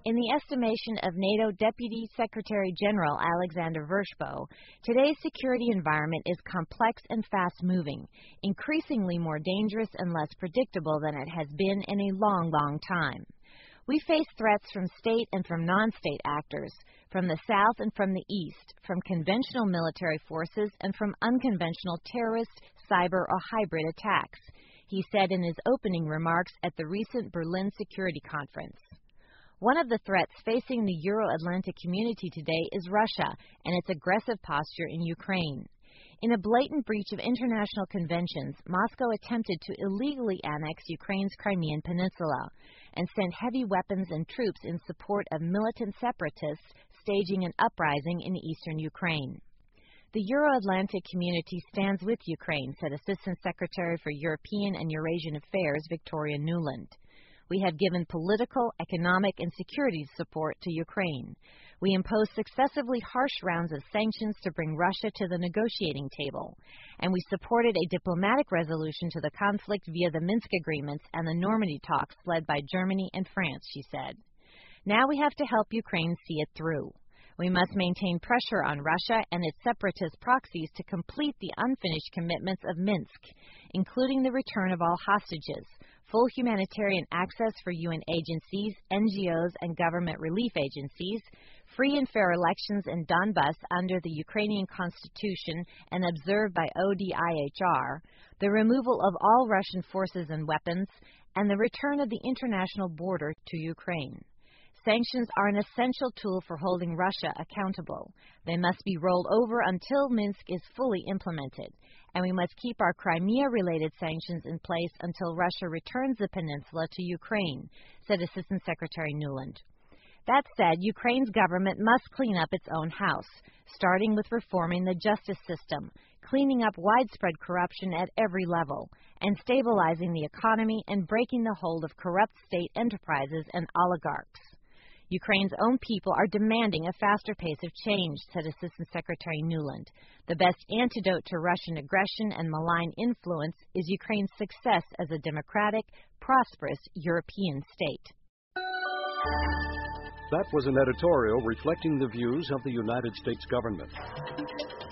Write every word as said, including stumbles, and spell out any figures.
In the estimation of NATO Deputy Secretary General Alexander Vershbow, today's security environment is complex and fast-moving, increasingly more dangerous and less predictable than it has been in a long, long time. We face threats from state and from non-state actors, from the South and from the East, from conventional military forces and from unconventional terrorist, cyber, or hybrid attacks, he said in his opening remarks at the recent Berlin Security Conference. One of the threats facing the Euro-Atlantic community today is Russia and its aggressive posture in Ukraine. In a blatant breach of international conventions, Moscow attempted to illegally annex Ukraine's Crimean Peninsula and sent heavy weapons and troops in support of militant separatists staging an uprising in eastern Ukraine. The Euro-Atlantic community stands with Ukraine, said Assistant Secretary for European and Eurasian Affairs Victoria Nuland. We have given political, economic, and security support to Ukraine. We imposed successively harsh rounds of sanctions to bring Russia to the negotiating table, and we supported a diplomatic resolution to the conflict via the Minsk agreements and the Normandy talks led by Germany and France, she said. Now we have to help Ukraine see it through. We must maintain pressure on Russia and its separatist proxies to complete the unfinished commitments of Minsk, including the return of all hostages, full humanitarian access for U N agencies, N G Os, and government relief agencies, free and fair elections in Donbas under the Ukrainian constitution and observed by O D I H R, the removal of all Russian forces and weapons, and the return of the international border to Ukraine. Sanctions are an essential tool for holding Russia accountable. They must be rolled over until Minsk is fully implemented, and we must keep our Crimea-related sanctions in place until Russia returns the peninsula to Ukraine, said Assistant Secretary Nuland. That said, Ukraine's government must clean up its own house, starting with reforming the justice system, cleaning up widespread corruption at every level, and stabilizing the economy and breaking the hold of corrupt state enterprises and oligarchs. Ukraine's own people are demanding a faster pace of change, said Assistant Secretary Nuland. The best antidote to Russian aggression and malign influence is Ukraine's success as a democratic, prosperous European state. That was an editorial reflecting the views of the United States government.